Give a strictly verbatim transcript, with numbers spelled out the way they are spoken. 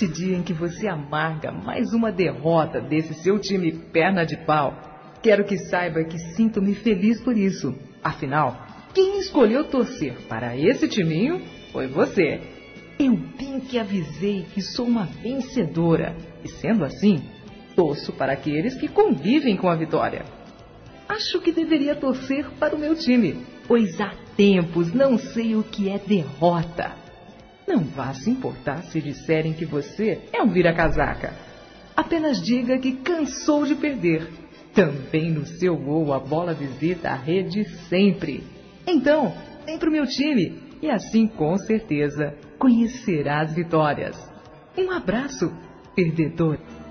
neste dia em que você amarga mais uma derrota desse seu time perna de pau, quero que saiba que sinto-me feliz por isso. Afinal, quem escolheu torcer para esse timinho foi você. Eu bem que avisei que sou uma vencedora, e sendo assim, torço para aqueles que convivem com a vitória. Acho que deveria torcer para o meu time, pois há tempos não sei o que é derrota. Não vá se importar se disserem que você é um vira-casaca. Apenas diga que cansou de perder. Também no seu gol a bola visita a rede sempre. Então, vem pro meu time e assim com certeza conhecerá as vitórias. Um abraço, perdedor.